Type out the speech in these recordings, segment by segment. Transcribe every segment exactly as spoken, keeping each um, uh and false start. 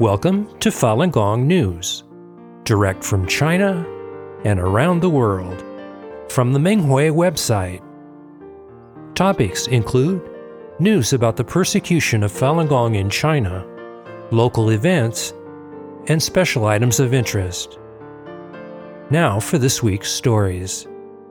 Welcome to Falun Gong News, direct from China and around the world, from the Menghui website. Topics include news about the persecution of Falun Gong in China, local events, and special items of interest. Now for this week's stories.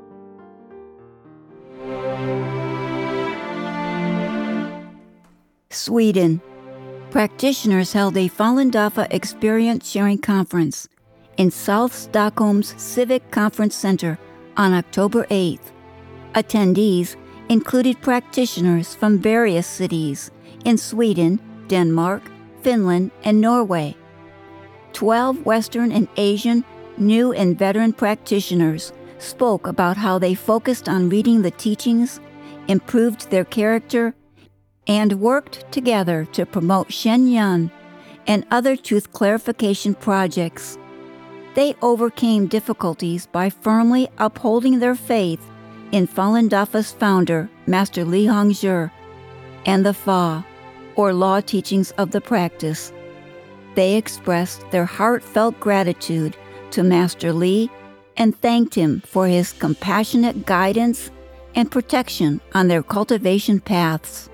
Sweden. Practitioners held a Falun Dafa experience sharing conference in South Stockholm's Civic Conference Center on October eighth. Attendees included practitioners from various cities in Sweden, Denmark, Finland, and Norway. Twelve Western and Asian new and veteran practitioners spoke about how they focused on reading the teachings, improved their character, and worked together to promote Shenyang and other truth clarification projects. They overcame difficulties by firmly upholding their faith in Falun Dafa's founder, Master Li Hongzhi, and the Fa, or law teachings of the practice. They expressed their heartfelt gratitude to Master Li and thanked him for his compassionate guidance and protection on their cultivation paths.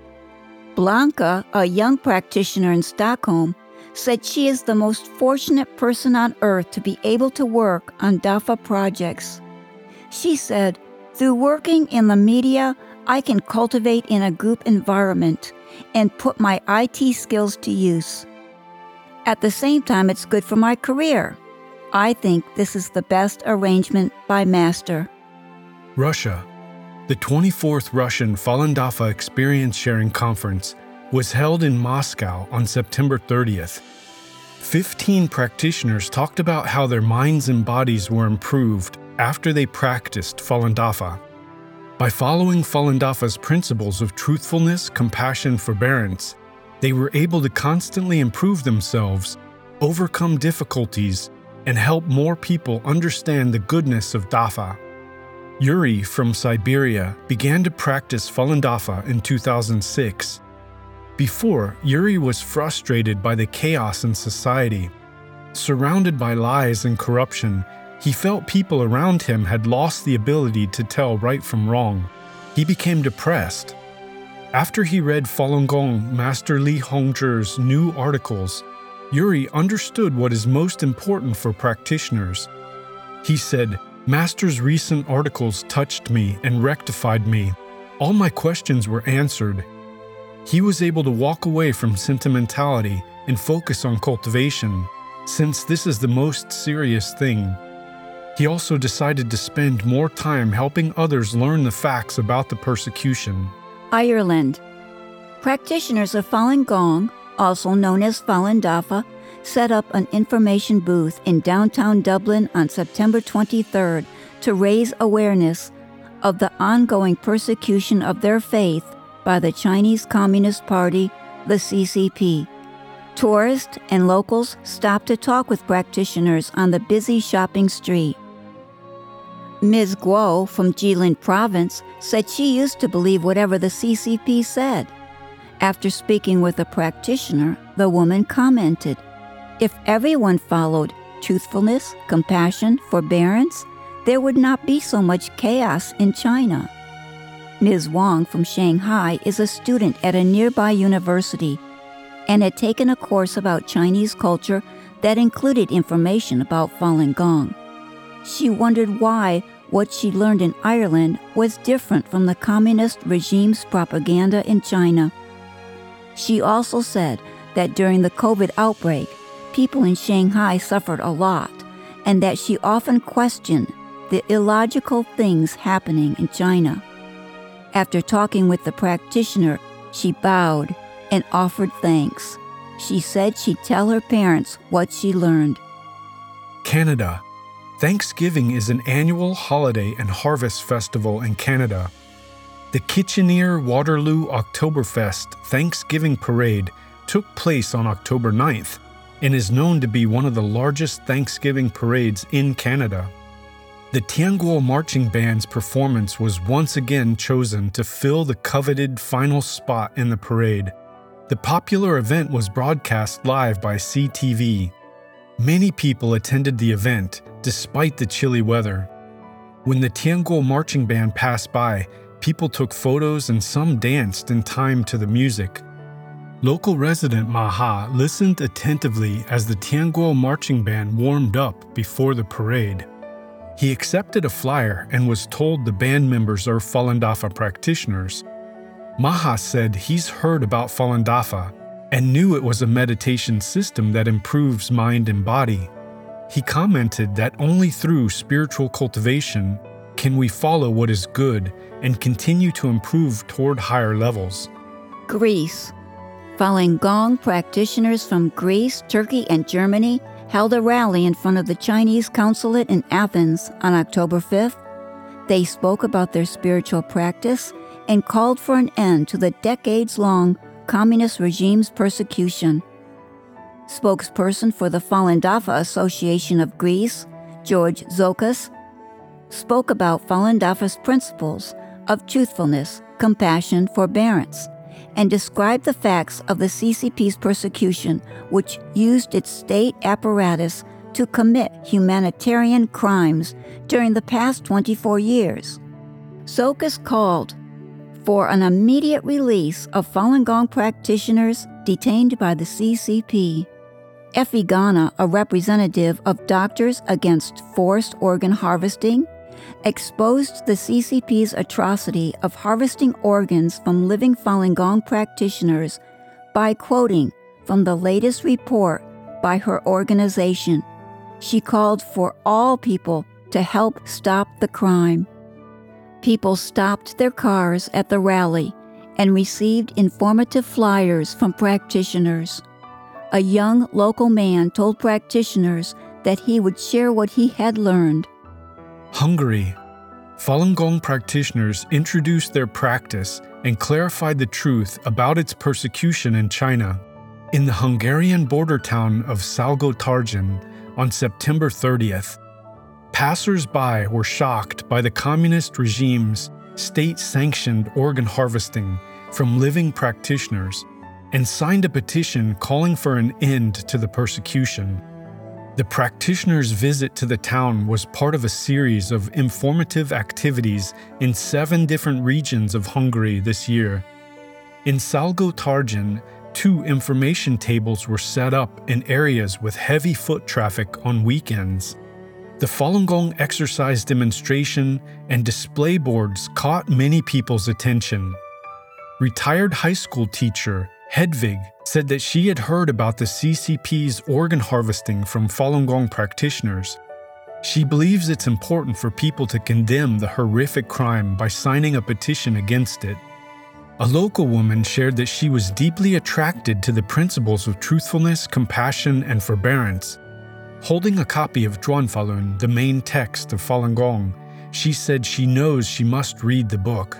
Blanca, a young practitioner in Stockholm, said she is the most fortunate person on earth to be able to work on Dafa projects. She said, "Through working in the media, I can cultivate in a group environment and put my I T skills to use. At the same time, it's good for my career. I think this is the best arrangement by Master." Russia. The twenty-fourth Russian Falun Dafa Experience Sharing Conference was held in Moscow on September thirtieth. Fifteen practitioners talked about how their minds and bodies were improved after they practiced Falun Dafa. By following Falun Dafa's principles of truthfulness, compassion, forbearance, they were able to constantly improve themselves, overcome difficulties, and help more people understand the goodness of Dafa. Yuri from Siberia began to practice Falun Dafa in two thousand six. Before, Yuri was frustrated by the chaos in society. Surrounded by lies and corruption, he felt people around him had lost the ability to tell right from wrong. He became depressed. After he read Falun Gong Master Li Hongzhi's new articles, Yuri understood what is most important for practitioners. He said, "Master's recent articles touched me and rectified me. All my questions were answered." He was able to walk away from sentimentality and focus on cultivation, since this is the most serious thing. He also decided to spend more time helping others learn the facts about the persecution. Ireland. Practitioners of Falun Gong, also known as Falun Dafa, set up an information booth in downtown Dublin on September twenty-third to raise awareness of the ongoing persecution of their faith by the Chinese Communist Party, the C C P. Tourists and locals stopped to talk with practitioners on the busy shopping street. Miz Guo from Jilin Province said she used to believe whatever the C C P said. After speaking with a practitioner, the woman commented, "If everyone followed truthfulness, compassion, forbearance, there would not be so much chaos in China." Miz Wang from Shanghai is a student at a nearby university and had taken a course about Chinese culture that included information about Falun Gong. She wondered why what she learned in Ireland was different from the communist regime's propaganda in China. She also said that during the COVID outbreak, people in Shanghai suffered a lot, and that she often questioned the illogical things happening in China. After talking with the practitioner, she bowed and offered thanks. She said she'd tell her parents what she learned. Canada. Thanksgiving is an annual holiday and harvest festival in Canada. The Kitchener-Waterloo Oktoberfest Thanksgiving Parade took place on October ninth and is known to be one of the largest Thanksgiving parades in Canada. The Tianguo Marching Band's performance was once again chosen to fill the coveted final spot in the parade. The popular event was broadcast live by C T V. Many people attended the event, despite the chilly weather. When the Tianguo marching band passed by, people took photos and some danced in time to the music. Local resident Ma Ha listened attentively as the Tianguo marching band warmed up before the parade. He accepted a flyer and was told the band members are Falun Dafa practitioners. Ma Ha said he's heard about Falun Dafa and knew it was a meditation system that improves mind and body. He commented that only through spiritual cultivation can we follow what is good and continue to improve toward higher levels. Greece. Falun Gong practitioners from Greece, Turkey, and Germany held a rally in front of the Chinese consulate in Athens on October fifth. They spoke about their spiritual practice and called for an end to the decades-long communist regime's persecution. Spokesperson for the Falun Dafa Association of Greece, George Zokas, spoke about Falun Dafa's principles of truthfulness, compassion, forbearance, and described the facts of the C C P's persecution, which used its state apparatus to commit humanitarian crimes during the past twenty-four years. Zokas called for an immediate release of Falun Gong practitioners detained by the C C P. Effie Ghana, a representative of Doctors Against Forced Organ Harvesting, exposed the C C P's atrocity of harvesting organs from living Falun Gong practitioners by quoting from the latest report by her organization. She called for all people to help stop the crime. People stopped their cars at the rally and received informative flyers from practitioners. A young local man told practitioners that he would share what he had learned. Hungary. Falun Gong practitioners introduced their practice and clarified the truth about its persecution in China. In the Hungarian border town of Salgótarján on September thirtieth, passers-by were shocked by the communist regime's state-sanctioned organ harvesting from living practitioners and signed a petition calling for an end to the persecution. The practitioners' visit to the town was part of a series of informative activities in seven different regions of Hungary this year. In Salgótarján, two information tables were set up in areas with heavy foot traffic on weekends. The Falun Gong exercise demonstration and display boards caught many people's attention. Retired high school teacher Hedvig said that she had heard about the C C P's organ harvesting from Falun Gong practitioners. She believes it's important for people to condemn the horrific crime by signing a petition against it. A local woman shared that she was deeply attracted to the principles of truthfulness, compassion, and forbearance. Holding a copy of Zhuan Falun, the main text of Falun Gong, she said she knows she must read the book.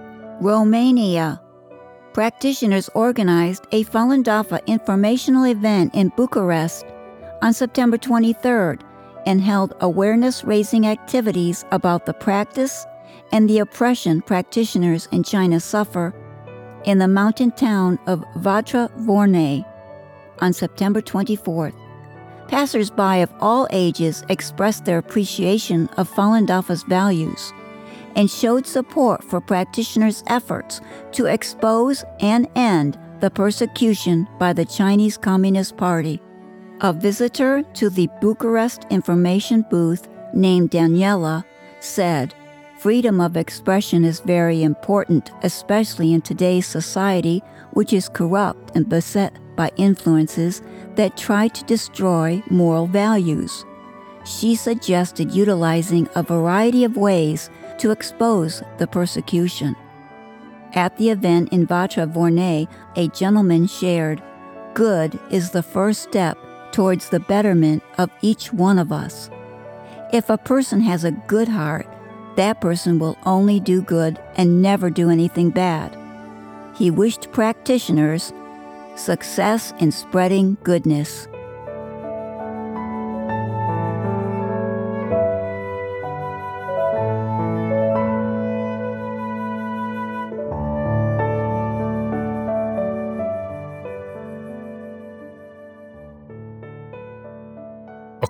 Romania. Practitioners organized a Falun Dafa informational event in Bucharest on September twenty-third and held awareness-raising activities about the practice and the oppression practitioners in China suffer in the mountain town of Vatra Vornei on September twenty-fourth. Passers-by of all ages expressed their appreciation of Falun Dafa's values and showed support for practitioners' efforts to expose and end the persecution by the Chinese Communist Party. A visitor to the Bucharest information booth named Daniela said, "Freedom of expression is very important, especially in today's society, which is corrupt and beset by influences that try to destroy moral values." She suggested utilizing a variety of ways to expose the persecution. At the event in Vatra Vornei, a gentleman shared, "Good is the first step towards the betterment of each one of us. If a person has a good heart, that person will only do good and never do anything bad." He wished practitioners success in spreading goodness.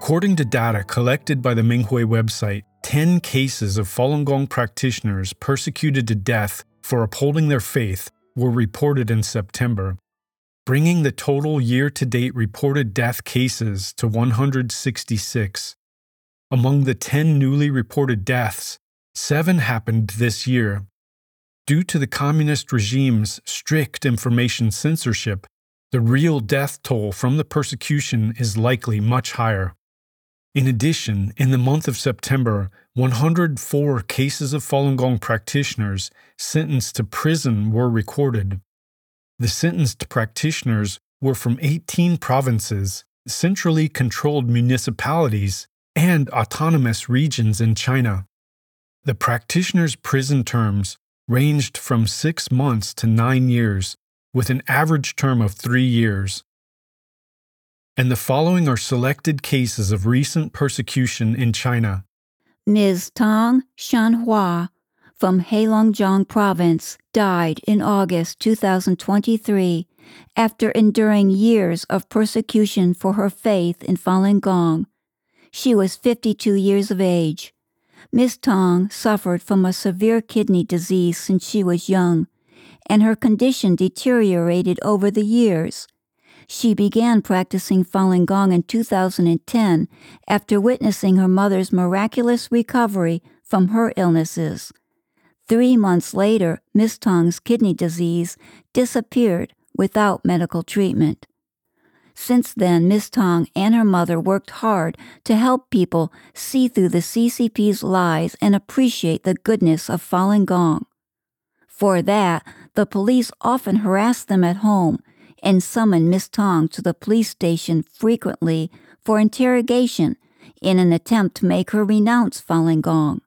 According to data collected by the Menghui website, ten cases of Falun Gong practitioners persecuted to death for upholding their faith were reported in September, bringing the total year-to-date reported death cases to one hundred sixty-six. Among the ten newly reported deaths, seven happened this year. Due to the communist regime's strict information censorship, the real death toll from the persecution is likely much higher. In addition, in the month of September, one hundred four cases of Falun Gong practitioners sentenced to prison were recorded. The sentenced practitioners were from eighteen provinces, centrally controlled municipalities, and autonomous regions in China. The practitioners' prison terms ranged from six months to nine years, with an average term of three years. And the following are selected cases of recent persecution in China. Miz Tang Shanhua from Heilongjiang Province died in August two thousand twenty-three after enduring years of persecution for her faith in Falun Gong. She was fifty-two years of age. Miz Tang suffered from a severe kidney disease since she was young, and her condition deteriorated over the years. She began practicing Falun Gong in two thousand ten after witnessing her mother's miraculous recovery from her illnesses. Three months later, Miz Tang's kidney disease disappeared without medical treatment. Since then, Miz Tang and her mother worked hard to help people see through the C C P's lies and appreciate the goodness of Falun Gong. For that, the police often harassed them at home and summoned Miz Tang to the police station frequently for interrogation in an attempt to make her renounce Falun Gong.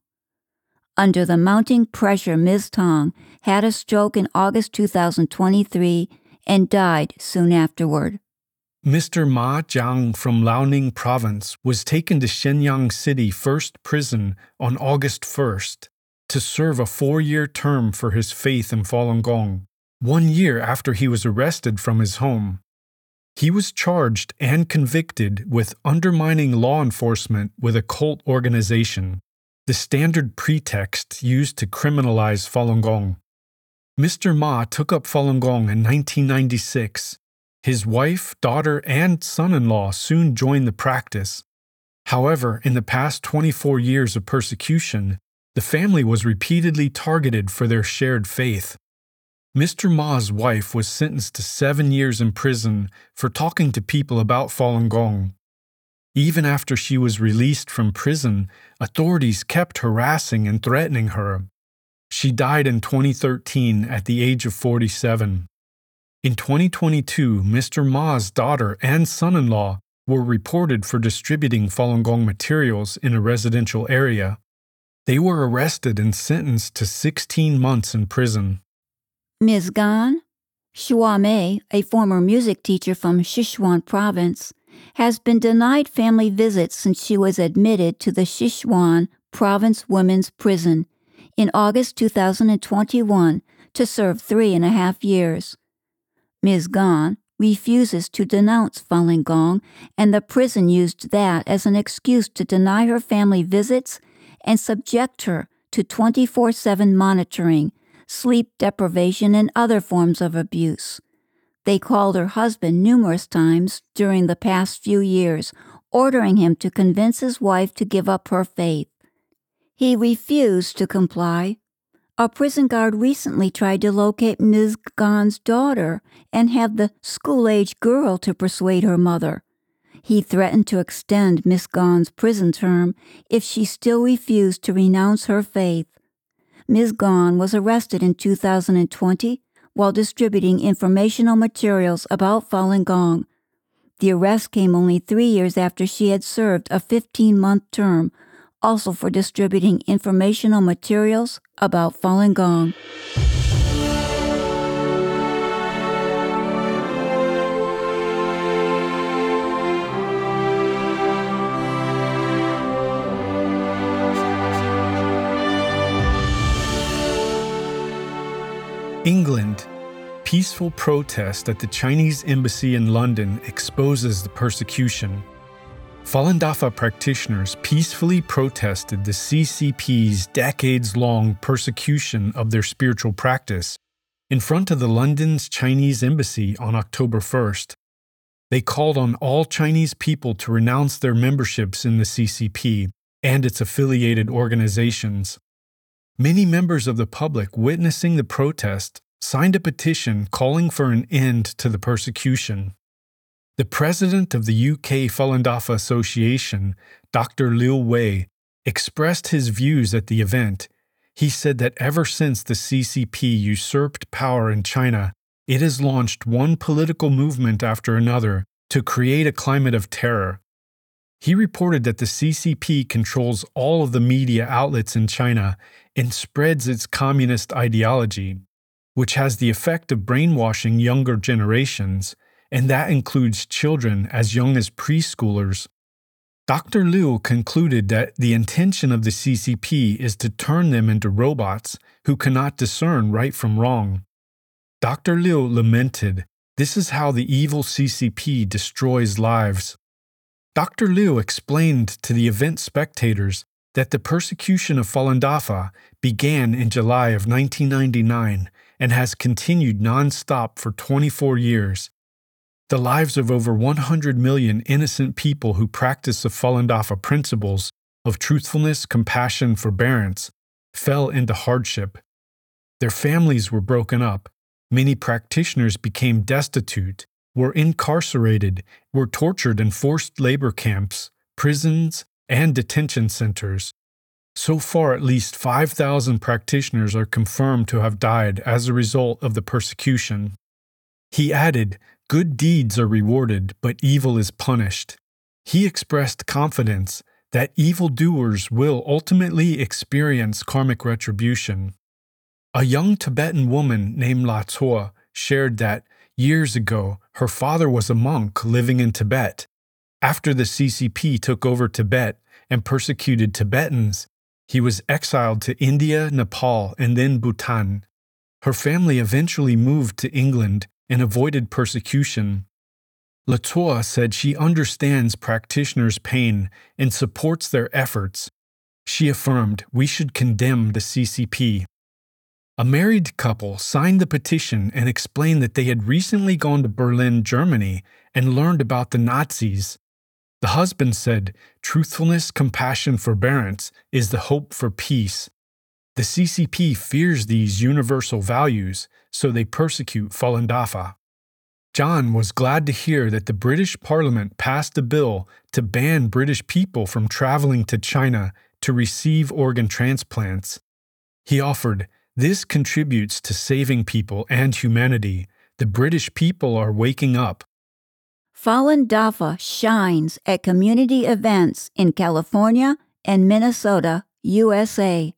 Under the mounting pressure, Miz Tang had a stroke in August two thousand twenty-three and died soon afterward. Mister Ma Jiang from Liaoning Province was taken to Shenyang City First Prison on August first to serve a four-year term for his faith in Falun Gong, one year after he was arrested from his home. He was charged and convicted with undermining law enforcement with a cult organization, the standard pretext used to criminalize Falun Gong. Mister Ma took up Falun Gong in nineteen ninety-six. His wife, daughter, and son-in-law soon joined the practice. However, in the past twenty-four years of persecution, the family was repeatedly targeted for their shared faith. Mister Ma's wife was sentenced to seven years in prison for talking to people about Falun Gong. Even after she was released from prison, authorities kept harassing and threatening her. She died in twenty thirteen at the age of forty-seven. In twenty twenty-two, Mister Ma's daughter and son-in-law were reported for distributing Falun Gong materials in a residential area. They were arrested and sentenced to sixteen months in prison. Miz Gan Shuamei, a former music teacher from Sichuan Province, has been denied family visits since she was admitted to the Sichuan Province Women's Prison in August two thousand twenty-one to serve three and a half years. Miz Gan refuses to denounce Falun Gong, and the prison used that as an excuse to deny her family visits and subject her to twenty-four seven monitoring, sleep deprivation, and other forms of abuse. They called her husband numerous times during the past few years, ordering him to convince his wife to give up her faith. He refused to comply. A prison guard recently tried to locate Miz Gan's daughter and have the school-age girl to persuade her mother. He threatened to extend Miz Gan's prison term if she still refused to renounce her faith. Miz Gan was arrested in two thousand twenty while distributing informational materials about Falun Gong. The arrest came only three years after she had served a fifteen-month term, also for distributing informational materials about Falun Gong. England. Peaceful protest at the Chinese embassy in London exposes the persecution. Falun Dafa practitioners peacefully protested the C C P's decades-long persecution of their spiritual practice in front of the London's Chinese embassy on October first. They called on all Chinese people to renounce their memberships in the C C P and its affiliated organizations. Many members of the public witnessing the protest signed a petition calling for an end to the persecution. The president of the U K Falun Dafa Association, Doctor Liu Wei, expressed his views at the event. He said that ever since the C C P usurped power in China, it has launched one political movement after another to create a climate of terror. He reported that the C C P controls all of the media outlets in China and spreads its communist ideology, which has the effect of brainwashing younger generations, and that includes children as young as preschoolers. Doctor Liu concluded that the intention of the C C P is to turn them into robots who cannot discern right from wrong. Doctor Liu lamented, "This is how the evil C C P destroys lives." Doctor Liu explained to the event spectators that the persecution of Falun Dafa began in July of nineteen ninety-nine and has continued non-stop for twenty-four years. The lives of over one hundred million innocent people who practice the Falun Dafa principles of truthfulness, compassion, forbearance fell into hardship. Their families were broken up. Many practitioners became destitute, were incarcerated, were tortured in forced labor camps, prisons, and detention centers. So far, at least five thousand practitioners are confirmed to have died as a result of the persecution. He added, "Good deeds are rewarded, but evil is punished." He expressed confidence that evildoers will ultimately experience karmic retribution. A young Tibetan woman named La Tzuo shared that, years ago, her father was a monk living in Tibet. After the C C P took over Tibet and persecuted Tibetans, he was exiled to India, Nepal, and then Bhutan. Her family eventually moved to England and avoided persecution. La Tzuo said she understands practitioners' pain and supports their efforts. She affirmed, "We should condemn the C C P." A married couple signed the petition and explained that they had recently gone to Berlin, Germany, and learned about the Nazis. The husband said, "Truthfulness, compassion, forbearance is the hope for peace." The C C P fears these universal values, so they persecute Falun Dafa. John was glad to hear that the British Parliament passed a bill to ban British people from traveling to China to receive organ transplants. He offered, "This contributes to saving people and humanity. The British people are waking up." Falun Dafa shines at community events in California and Minnesota, U S A.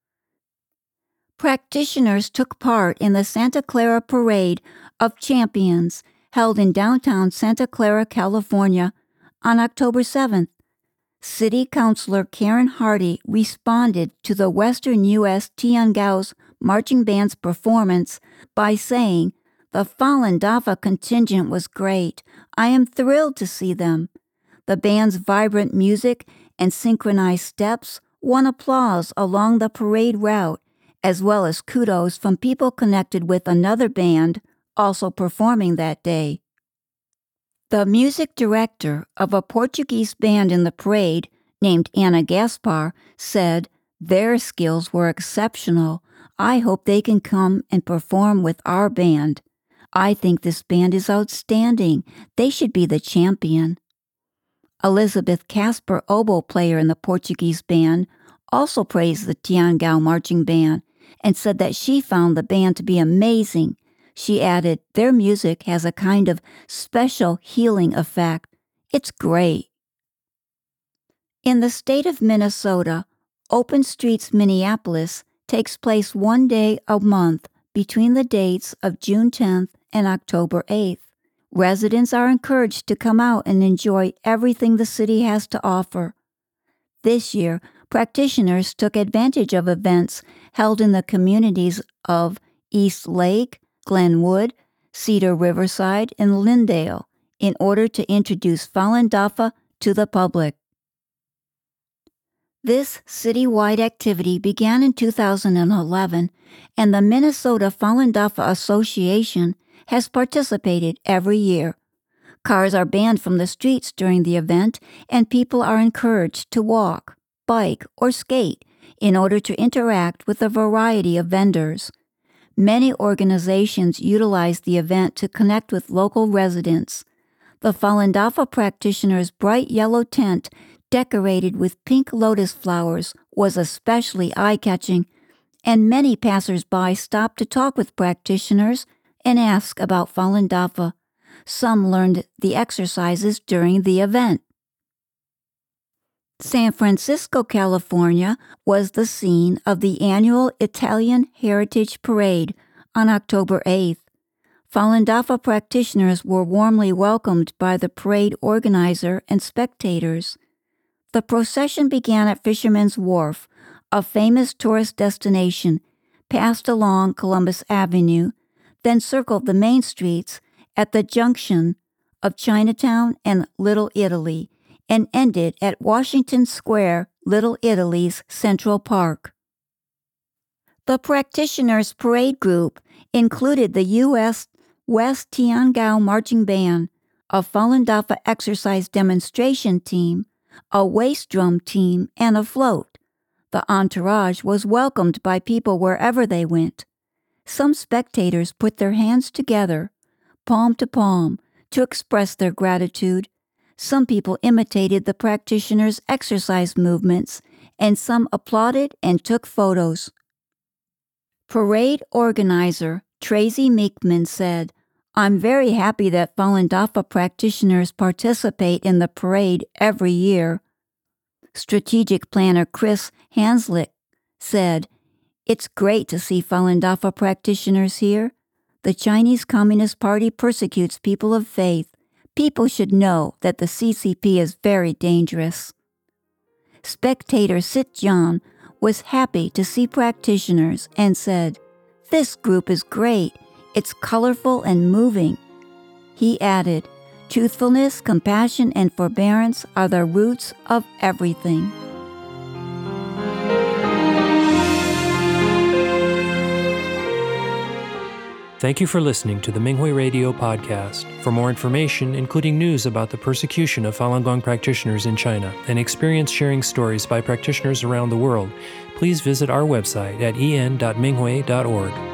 Practitioners took part in the Santa Clara Parade of Champions held in downtown Santa Clara, California on October seventh. City Councilor Karen Hardy responded to the Western U S Tiangao's marching band's performance by saying, "The Falun Dafa contingent was great. I am thrilled to see them." The band's vibrant music and synchronized steps won applause along the parade route, as well as kudos from people connected with another band also performing that day. The music director of a Portuguese band in the parade, named Ana Gaspar, said, "Their skills were exceptional. I hope they can come and perform with our band. I think this band is outstanding. They should be the champion." Elizabeth Casper, oboe player in the Portuguese band, also praised the Tiangao marching band and said that she found the band to be amazing. She added, "Their music has a kind of special healing effect. It's great." In the state of Minnesota, Open Streets Minneapolis takes place one day a month between the dates of June tenth and October eighth. Residents are encouraged to come out and enjoy everything the city has to offer. This year, practitioners took advantage of events held in the communities of East Lake, Glenwood, Cedar Riverside, and Lindale in order to introduce Falun Dafa to the public. This citywide activity began in two thousand eleven, and the Minnesota Falun Dafa Association has participated every year. Cars are banned from the streets during the event, and people are encouraged to walk, bike, or skate in order to interact with a variety of vendors. Many organizations utilize the event to connect with local residents. The Falun Dafa practitioners' bright yellow tent, decorated with pink lotus flowers, was especially eye-catching, and many passers-by stopped to talk with practitioners and ask about Falun Dafa. Some learned the exercises during the event. San Francisco, California, was the scene of the annual Italian Heritage Parade on October eighth. Falun Dafa practitioners were warmly welcomed by the parade organizer and spectators. The procession began at Fisherman's Wharf, a famous tourist destination, passed along Columbus Avenue, then circled the main streets at the junction of Chinatown and Little Italy, and ended at Washington Square, Little Italy's Central Park. The practitioners' parade group included the U S West Tiangao Marching Band, a Falun Dafa exercise demonstration team, a waist drum team, and a float. The entourage was welcomed by people wherever they went. Some spectators put their hands together, palm to palm, to express their gratitude. Some people imitated the practitioners' exercise movements, and some applauded and took photos. Parade organizer Tracy Meekman said, "I'm very happy that Falun Dafa practitioners participate in the parade every year." Strategic planner Chris Hanslick said, "It's great to see Falun Dafa practitioners here. The Chinese Communist Party persecutes people of faith. People should know that the C C P is very dangerous." Spectator Sit John was happy to see practitioners and said, "This group is great. It's colorful and moving." He added, "Truthfulness, compassion, and forbearance are the roots of everything." Thank you for listening to the Minghui Radio podcast. For more information, including news about the persecution of Falun Gong practitioners in China and experience-sharing stories by practitioners around the world, please visit our website at e n dot minghui dot org.